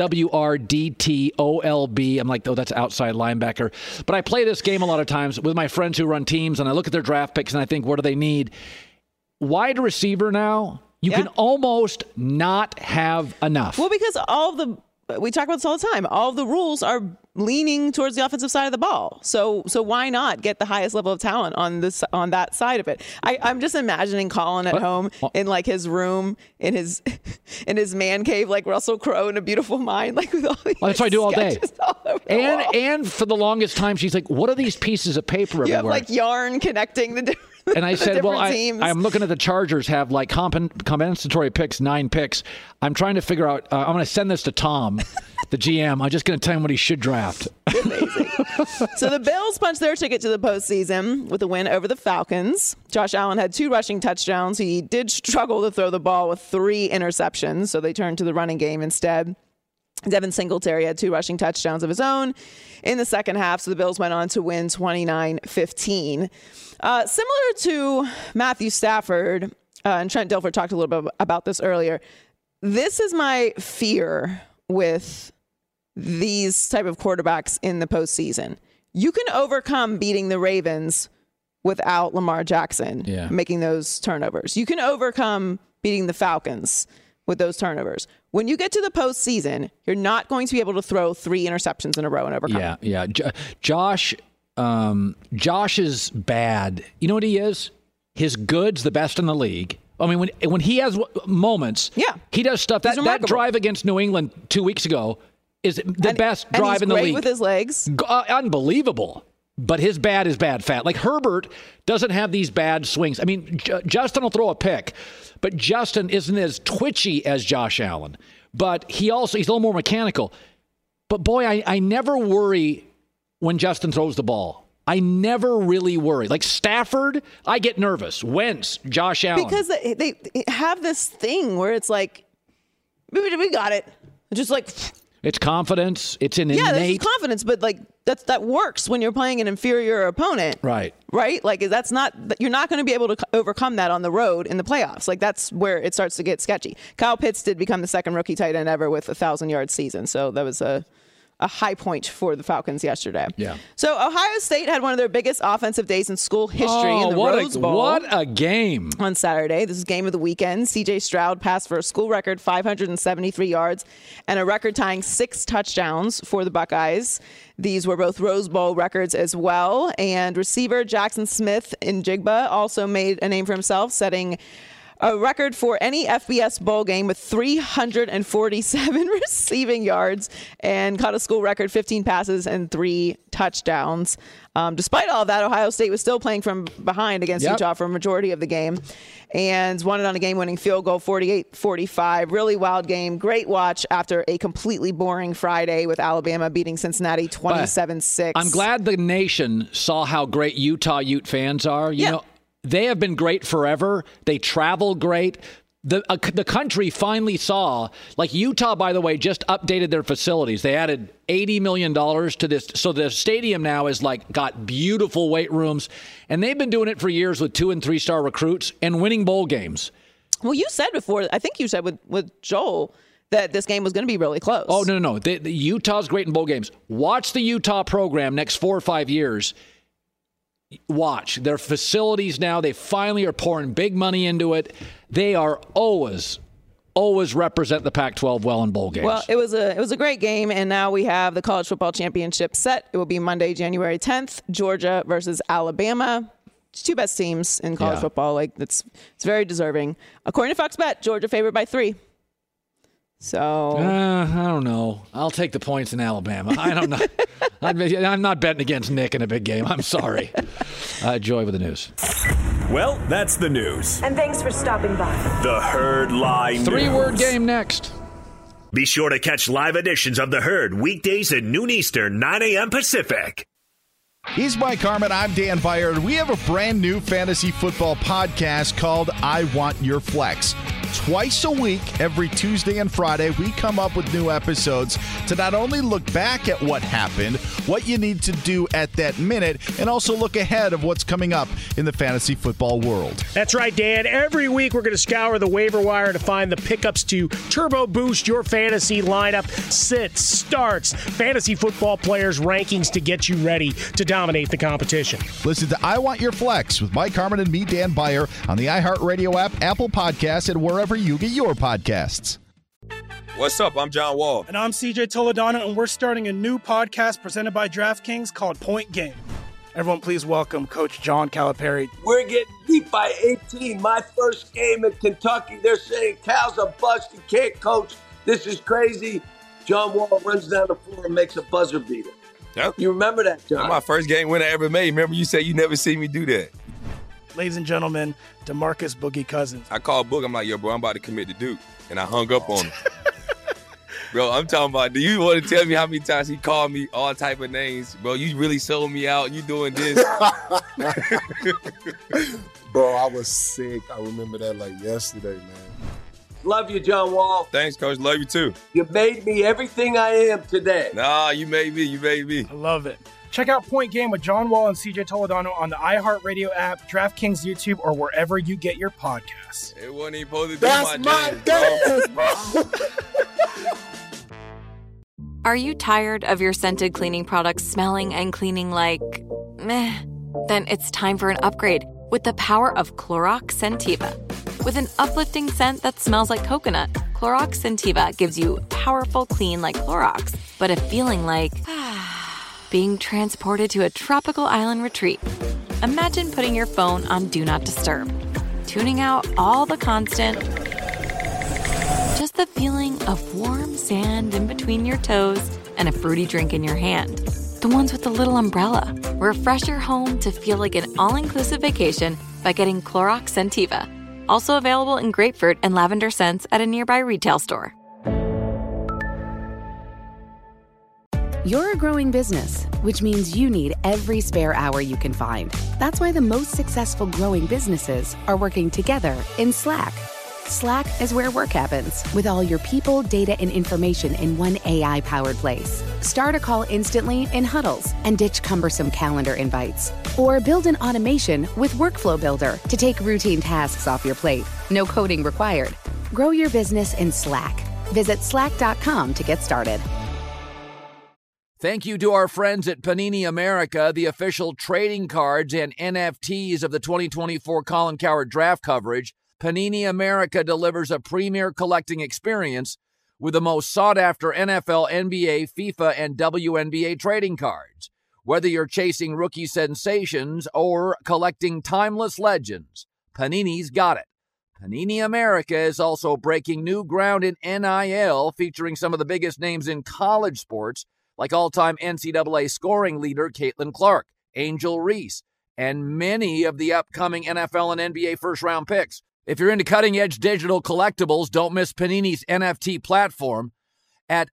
WRDTOLB? I'm like, oh, that's outside linebacker. But I play this game a lot of times with my friends who run teams, and I look at their draft picks, and I think, what do they need? Wide receiver now, you can almost not have enough. Well, because we talk about this all the time. All of the rules are leaning towards the offensive side of the ball. So why not get the highest level of talent on that side of it? I'm just imagining Colin at home in like his room in his man cave, like Russell Crowe in A Beautiful Mind, like with all these. Well, that's what I do all day. And for the longest time, she's like, "What are these pieces of paper everywhere?" You have like yarn connecting the different. And I said, well, I'm looking at the Chargers have like compensatory picks, 9 picks. I'm trying to figure out, I'm going to send this to Tom, the GM. I'm just going to tell him what he should draft. Amazing. So the Bills punched their ticket to the postseason with a win over the Falcons. Josh Allen had 2 rushing touchdowns. He did struggle to throw the ball with 3 interceptions, so they turned to the running game instead. Devin Singletary had 2 rushing touchdowns of his own in the second half, so the Bills went on to win 29-15. Similar to Matthew Stafford, and Trent Dilfer talked a little bit about this earlier, this is my fear with these type of quarterbacks in the postseason. You can overcome beating the Ravens without Lamar Jackson making those turnovers. You can overcome beating the Falcons with those turnovers. When you get to the postseason, you're not going to be able to throw 3 interceptions in a row and overcome. Yeah. Josh is bad. You know what he is? His good's the best in the league. I mean, when he has moments, he does stuff. That drive against New England 2 weeks ago is the best drive in the league. Great with his legs. Unbelievable. But his bad is bad fat. Like Herbert doesn't have these bad swings. I mean, Justin will throw a pick, but Justin isn't as twitchy as Josh Allen. But he's a little more mechanical. But boy, I never worry when Justin throws the ball. I never really worry. Like Stafford, I get nervous. Wentz, Josh Allen. Because they have this thing where it's like, we got it. Just like... It's confidence. It's an innate. Yeah, there's confidence, but like that works when you're playing an inferior opponent. Right. Like you're not going to be able to overcome that on the road in the playoffs. Like that's where it starts to get sketchy. Kyle Pitts did become the second rookie tight end ever with a 1,000-yard season. So that was a high point for the Falcons yesterday. Yeah. So Ohio State had one of their biggest offensive days in school history in the Rose Bowl. What a game. On Saturday. This is game of the weekend. C.J. Stroud passed for a school record 573 yards and a record-tying 6 touchdowns for the Buckeyes. These were both Rose Bowl records as well. And receiver Jackson Smith-Njigba also made a name for himself, setting a record for any FBS bowl game with 347 receiving yards and caught a school record 15 passes and 3 touchdowns. Despite all of that, Ohio State was still playing from behind against Utah for a majority of the game and won it on a game-winning field goal, 48-45. Really wild game. Great watch after a completely boring Friday with Alabama beating Cincinnati 27-6. I'm glad the nation saw how great Utah Ute fans are. You know, they have been great forever. They travel great. The country finally saw, like Utah, by the way, just updated their facilities. They added $80 million to this. So the stadium now is got beautiful weight rooms. And they've been doing it for years with 2- and 3-star recruits and winning bowl games. Well, you said before, I think you said with Joel, that this game was going to be really close. Oh, no. The Utah's great in bowl games. Watch the Utah program next 4 or 5 years. Watch their facilities now. They finally are pouring big money into it. They are always represent the Pac-12 well in bowl games. Well, it was a great game, and now we have the college football championship set. It will be Monday, January 10th, Georgia versus Alabama. It's two best teams in college football. It's very deserving. According to Fox Bet, Georgia favored by 3. So I don't know. I'll take the points in Alabama. I don't know. I'm not betting against Nick in a big game. I'm sorry. Joy with the news. Well, that's the news. And thanks for stopping by. The Herd Lie News. 3-word game next. Be sure to catch live editions of The Herd weekdays at noon Eastern, 9 a.m. Pacific. He's Mike Harmon. I'm Dan Beyer. And we have a brand new fantasy football podcast called I Want Your Flex. Twice a week, every Tuesday and Friday, we come up with new episodes to not only look back at what happened, what you need to do at that minute, and also look ahead of what's coming up in the fantasy football world. That's right, Dan. Every week, we're going to scour the waiver wire to find the pickups to turbo boost your fantasy lineup, sits, starts, fantasy football players' rankings to get you ready to dominate the competition. Listen to I Want Your Flex with Mike Harmon and me, Dan Beyer, on the iHeartRadio app, Apple Podcasts, and wherever you get your podcasts. What's up? I'm John Wall. And I'm CJ Toledano, and we're starting a new podcast presented by DraftKings called Point Game. Everyone, please welcome Coach John Calipari. We're getting beat by 18. My first game in Kentucky, they're saying Cal's a bust. He can't coach. This is crazy. John Wall runs down the floor and makes a buzzer beater. Yep. You remember that, John? That's my first game winner I ever made. Remember you said you never see me do that. Ladies and gentlemen, DeMarcus Boogie Cousins. I called Book. I'm like, yo, bro, I'm about to commit to Duke. And I hung up on him. Bro, I'm talking about, do you want to tell me how many times he called me all type of names? Bro, you really sold me out. You doing this. Bro, I was sick. I remember that like yesterday, man. Love you, John Wall. Thanks, Coach. Love you, too. You made me everything I am today. Nah, you made me. You made me. I love it. Check out Point Game with John Wall and CJ Toledano on the iHeartRadio app, DraftKings YouTube, or wherever you get your podcasts. It wasn't even supposed to be That's my dance, bro. Are you tired of your scented cleaning products smelling and cleaning like meh? Then it's time for an upgrade with the power of Clorox Scentiva. With an uplifting scent that smells like coconut, Clorox Scentiva gives you powerful clean like Clorox, but a feeling like being transported to a tropical island retreat. Imagine putting your phone on Do Not Disturb, tuning out all the constant, just the feeling of warm sand in between your toes and a fruity drink in your hand. The ones with the little umbrella. Refresh your home to feel like an all-inclusive vacation by getting Clorox Scentiva. Also available in grapefruit and lavender scents at a nearby retail store. You're a growing business, which means you need every spare hour you can find. That's why the most successful growing businesses are working together in Slack. Slack is where work happens, with all your people, data, and information in one AI-powered place. Start a call instantly in huddles and ditch cumbersome calendar invites. Or build an automation with Workflow Builder to take routine tasks off your plate. No coding required. Grow your business in Slack. Visit slack.com to get started. Thank you to our friends at Panini America, the official trading cards and NFTs of the 2024 Colin Cowherd draft coverage. Panini America delivers a premier collecting experience with the most sought-after NFL, NBA, FIFA, and WNBA trading cards. Whether you're chasing rookie sensations or collecting timeless legends, Panini's got it. Panini America is also breaking new ground in NIL, featuring some of the biggest names in college sports, like all-time NCAA scoring leader Caitlin Clark. Angel Reese, and many of the upcoming NFL and NBA first-round picks. If you're into cutting-edge digital collectibles, don't miss Panini's NFT platform at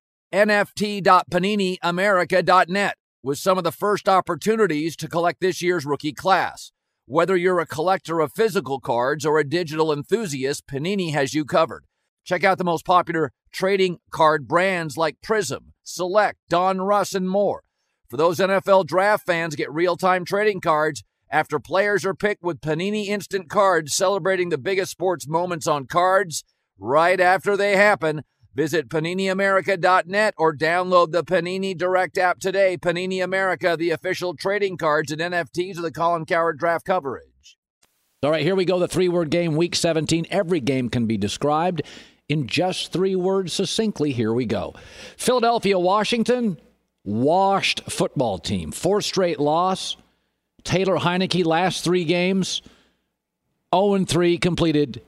nft.paniniamerica.net with some of the first opportunities to collect this year's rookie class. Whether you're a collector of physical cards or a digital enthusiast, Panini has you covered. Check out the most popular trading card brands like Prism, Select, Don Russ, and more. For those NFL draft fans, get real-time trading cards after players are picked with Panini Instant Cards, celebrating the biggest sports moments on cards right after they happen. Visit PaniniAmerica.net or download the Panini Direct app today. Panini America, the official trading cards and NFTs of the Colin Cowherd draft coverage. All right, here we go. The three-word game, Week 17. Every game can be described in just 3 words succinctly. Here we go. Philadelphia, Washington, washed football team. 4th straight loss. Taylor Heineke, last 3 games, 0-3, completed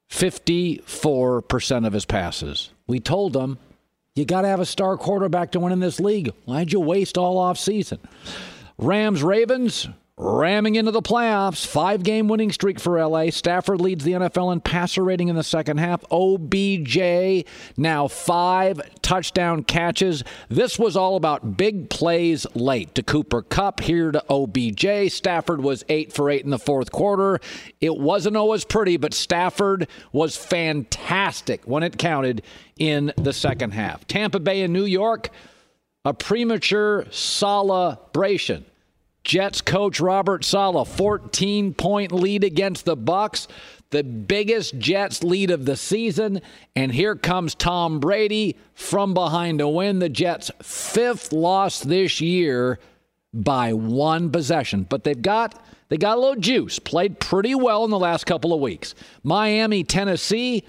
54% of his passes. We told them, you got to have a star quarterback to win in this league. Why'd you waste all offseason? Rams, Ravens, ramming into the playoffs. 5-game winning streak for L.A. Stafford leads the NFL in passer rating in the second half. OBJ, now 5 touchdown catches. This was all about big plays late. To Cooper Kupp, here to OBJ. Stafford was 8 for 8 in the fourth quarter. It wasn't always pretty, but Stafford was fantastic when it counted in the second half. Tampa Bay and New York, a premature celebration. Jets coach Robert Saleh, 14-point lead against the Bucs, the biggest Jets lead of the season. And here comes Tom Brady from behind to win the Jets' 5th loss this year by 1 possession. But they got a little juice, played pretty well in the last couple of weeks. Miami, Tennessee's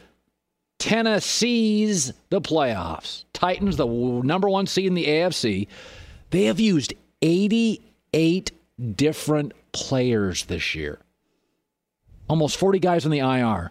the playoffs. Titans, the number 1 seed in the AFC. They have used 88 different players this year. Almost 40 guys on the IR.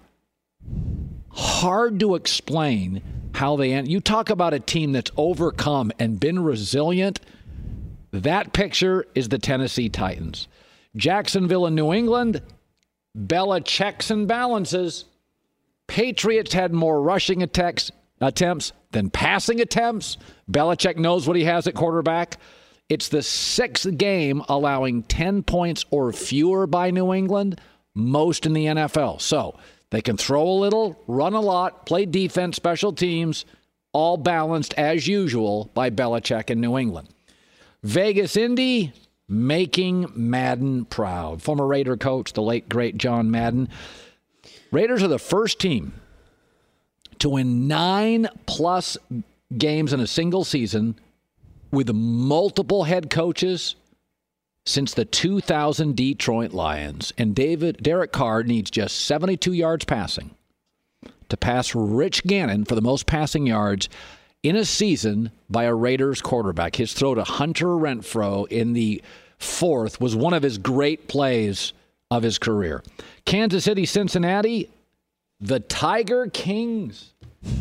Hard to explain how they end. You talk about a team that's overcome and been resilient. That picture is the Tennessee Titans. Jacksonville and New England, Bella checks and balances. Patriots had more rushing attempts than passing attempts. Belichick knows what he has at quarterback. It's the 6th game allowing 10 points or fewer by New England, most in the NFL. So they can throw a little, run a lot, play defense, special teams, all balanced as usual by Belichick in New England. Vegas, Indy, making Madden proud. Former Raider coach, the late, great John Madden. Raiders are the first team to win 9+ games in a single season with multiple head coaches since the 2000 Detroit Lions. And Derek Carr needs just 72 yards passing to pass Rich Gannon for the most passing yards in a season by a Raiders quarterback. His throw to Hunter Renfrow in the 4th was one of his great plays of his career. Kansas City, Cincinnati, the Tiger Kings.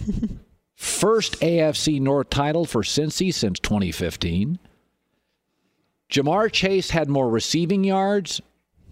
First AFC North title for Cincy since 2015. Jamar Chase had more receiving yards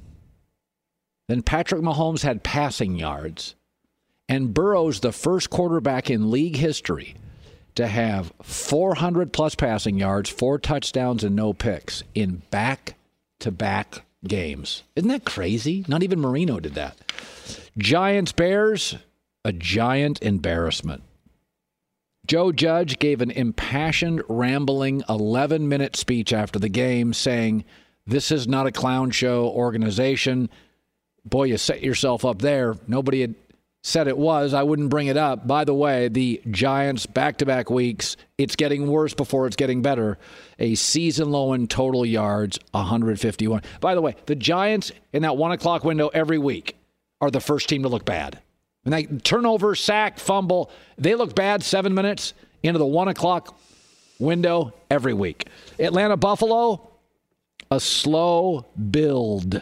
than Patrick Mahomes had passing yards. And Burrow's the first quarterback in league history to have 400-plus passing yards, 4 touchdowns, and no picks in back-to-back games. Isn't that crazy? Not even Marino did that. Giants-Bears, a giant embarrassment. Joe Judge gave an impassioned, rambling 11-minute speech after the game saying, this is not a clown show organization. Boy, you set yourself up there. Nobody had said it was. I wouldn't bring it up. By the way, the Giants back-to-back weeks, it's getting worse before it's getting better. A season low in total yards, 151. By the way, the Giants in that 1 o'clock window every week are the first team to look bad. And they turnover, sack, fumble, they look bad 7 minutes into the 1 o'clock window every week. Atlanta, Buffalo, a slow build.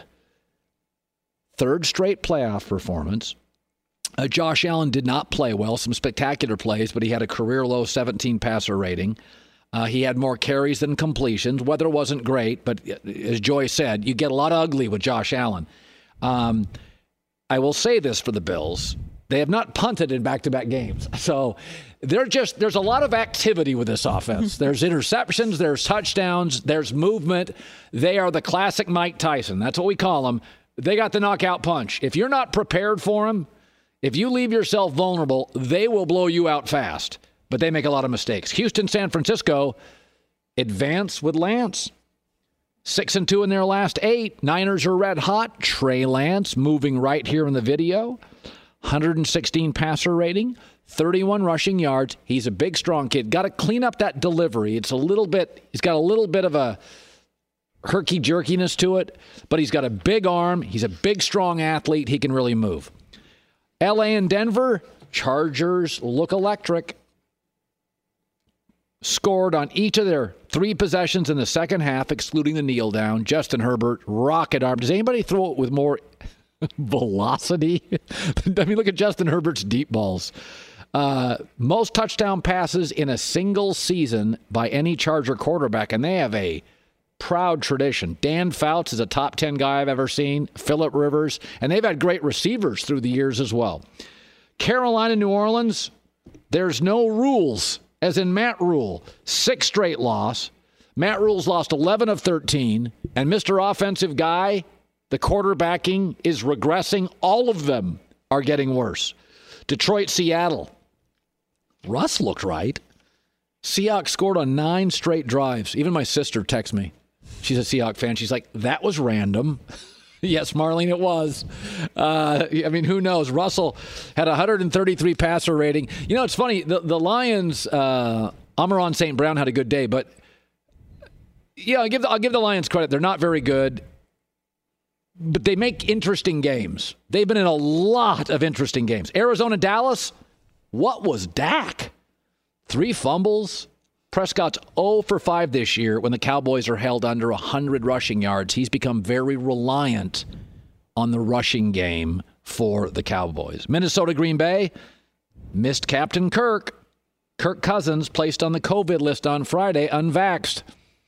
3rd straight playoff performance. Josh Allen did not play well, some spectacular plays, but he had a career-low 17 passer rating. He had more carries than completions. Weather wasn't great, but as Joy said, you get a lot of ugly with Josh Allen. I will say this for the Bills. They have not punted in back-to-back games. So there's a lot of activity with this offense. There's interceptions, there's touchdowns, there's movement. They are the classic Mike Tyson. That's what we call them. They got the knockout punch. If you're not prepared for them, if you leave yourself vulnerable, they will blow you out fast. But they make a lot of mistakes. Houston, San Francisco advance with Lance. 6-2 in their last 8. Niners are red hot. Trey Lance moving right here in the video. 116 passer rating, 31 rushing yards. He's a big, strong kid. Got to clean up that delivery. He's got a little bit of a herky-jerkiness to it, but he's got a big arm. He's a big, strong athlete. He can really move. L.A. and Denver, Chargers look electric. Scored on each of their 3 possessions in the second half, excluding the kneel down. Justin Herbert, rocket arm. Does anybody throw it with more velocity? I mean, look at Justin Herbert's deep balls. Most touchdown passes in a single season by any Charger quarterback, and they have a proud tradition. Dan Fouts is a top 10 guy I've ever seen. Phillip Rivers, and they've had great receivers through the years as well. Carolina, New Orleans, there's no rules, as in Matt Rule. 6 straight loss. Matt Rule's lost 11 of 13, and Mr. Offensive Guy, the quarterbacking is regressing. All of them are getting worse. Detroit, Seattle. Russ looked right. Seahawks scored on 9 straight drives. Even my sister texts me. She's a Seahawks fan. She's like, that was random. Yes, Marlene, it was. I mean, who knows? Russell had 133 passer rating. You know, it's funny. The Lions, Amon-Ra St. Brown had a good day, but yeah, I'll give the Lions credit. They're not very good. But they make interesting games. They've been in a lot of interesting games. Arizona, Dallas, what was Dak? 3 fumbles. Prescott's 0 for 5 this year when the Cowboys are held under 100 rushing yards. He's become very reliant on the rushing game for the Cowboys. Minnesota, Green Bay, missed Captain Kirk. Kirk Cousins placed on the COVID list on Friday, unvaxxed.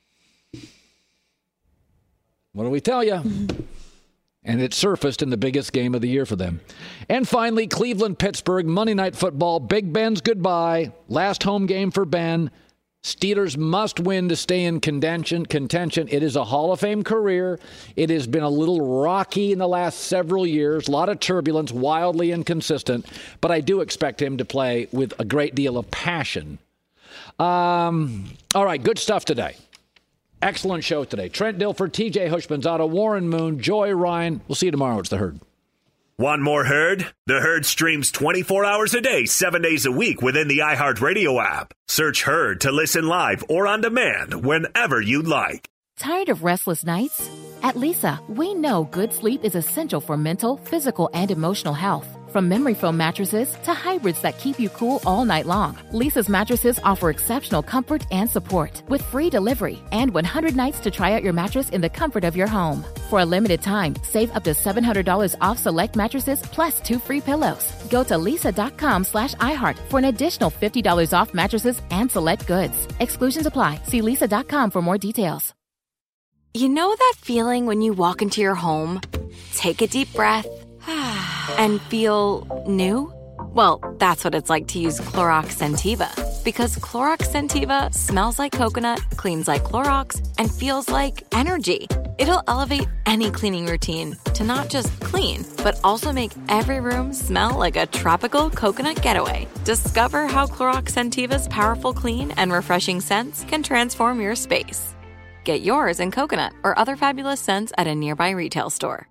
What do we tell you? And it surfaced in the biggest game of the year for them. And finally, Cleveland-Pittsburgh, Monday Night Football. Big Ben's goodbye. Last home game for Ben. Steelers must win to stay in contention. It is a Hall of Fame career. It has been a little rocky in the last several years. A lot of turbulence, wildly inconsistent. But I do expect him to play with a great deal of passion. All right, good stuff today. Excellent show today. Trent Dilfer, TJ Hushmanzada, Warren Moon, Joy Ryan. We'll see you tomorrow. It's The Herd. Want more Herd? The Herd streams 24 hours a day, 7 days a week within the iHeartRadio app. Search Herd to listen live or on demand whenever you'd like. Tired of restless nights? At Leesa, we know good sleep is essential for mental, physical, and emotional health. From memory foam mattresses to hybrids that keep you cool all night long, Leesa's mattresses offer exceptional comfort and support with free delivery and 100 nights to try out your mattress in the comfort of your home. For a limited time, save up to $700 off select mattresses plus 2 free pillows. Go to leesa.com/iHeart for an additional $50 off mattresses and select goods. Exclusions apply. See leesa.com for more details. You know that feeling when you walk into your home, take a deep breath, and feel new? Well, that's what it's like to use Clorox Scentiva. Because Clorox Scentiva smells like coconut, cleans like Clorox, and feels like energy. It'll elevate any cleaning routine to not just clean, but also make every room smell like a tropical coconut getaway. Discover how Clorox Scentiva's powerful clean and refreshing scents can transform your space. Get yours in coconut or other fabulous scents at a nearby retail store.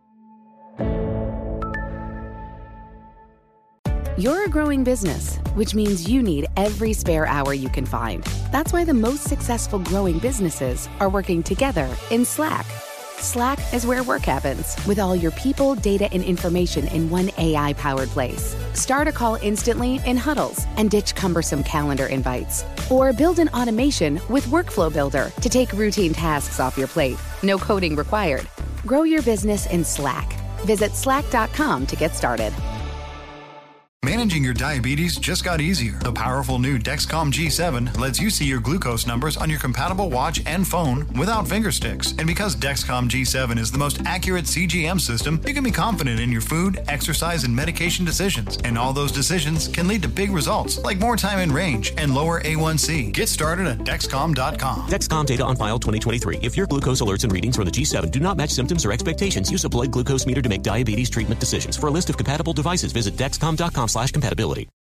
You're a growing business, which means you need every spare hour you can find. That's why the most successful growing businesses are working together in Slack. Slack is where work happens, with all your people, data, and information in one AI-powered place. Start a call instantly in huddles and ditch cumbersome calendar invites. Or build an automation with Workflow Builder to take routine tasks off your plate. No coding required. Grow your business in Slack. Visit slack.com to get started. Managing your diabetes just got easier. The powerful new Dexcom G7 lets you see your glucose numbers on your compatible watch and phone without finger sticks. And because Dexcom G7 is the most accurate CGM system, you can be confident in your food, exercise, and medication decisions. And all those decisions can lead to big results, like more time in range and lower A1C. Get started at Dexcom.com. Dexcom data on file 2023. If your glucose alerts and readings from the G7 do not match symptoms or expectations, use a blood glucose meter to make diabetes treatment decisions. For a list of compatible devices, visit Dexcom.com/compatibility.